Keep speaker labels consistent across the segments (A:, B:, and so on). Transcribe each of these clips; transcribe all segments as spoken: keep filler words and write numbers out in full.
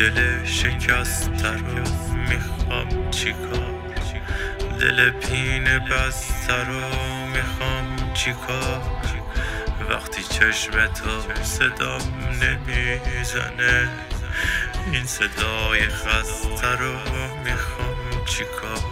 A: دل شکسته رو میخوام چیکار، دل پینه بسته رو میخوام چیکار. وقتی چشم تو صدام نمیزنه، این صدای خسته رو میخوام چیکار.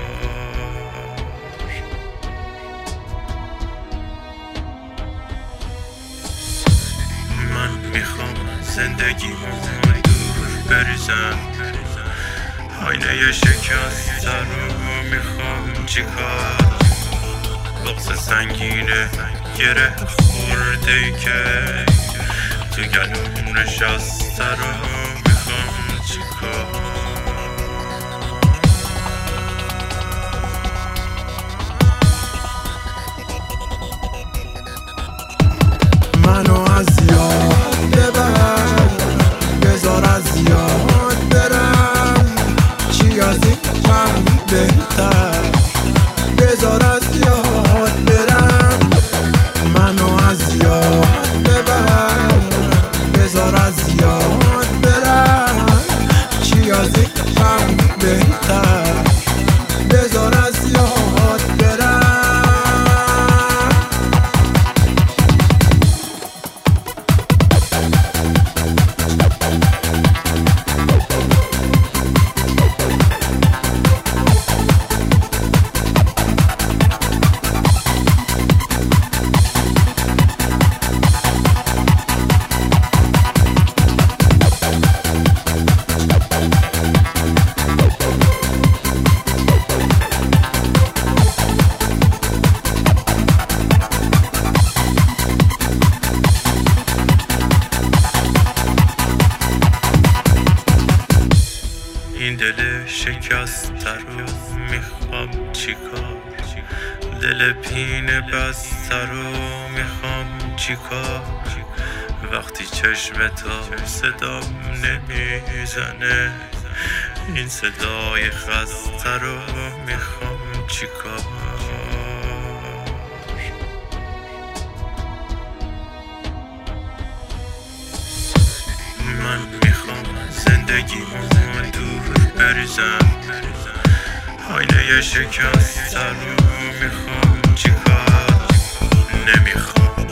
A: من میخوام زندگیمو دور بریزم، آینه شکسته رو میخوام چیکار. بغض سنگینه گره خورده ای که تو گلوم نشسته رو میخوام چیکار.
B: منو از یاد ببر، بذار از یاد برم، چی از این من بهتر، بذار از یاد برم. منو از یاد ببر، بذار از یاد برم، چی از این من بهتر، بذار از یاد برم.
A: این دل شکسته رو میخوام چیکار، دل پینه بسته رو میخوام چیکار. وقتی چشم تو صدام نمیزنه، این صدای خسته رو میخوام چیکار. من میخوام زندگیمو دور بریزم، آینه شکسته رو میخوام چیکار. نمیخوام